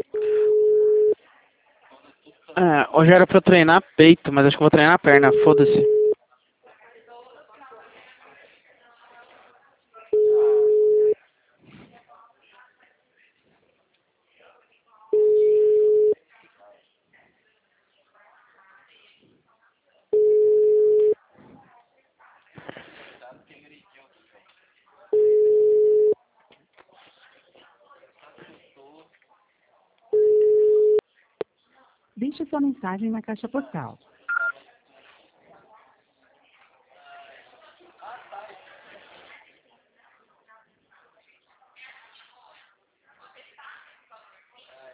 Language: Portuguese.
Hoje era pra eu treinar peito, mas acho que eu vou treinar perna, foda-se. Deixe sua mensagem na caixa postal.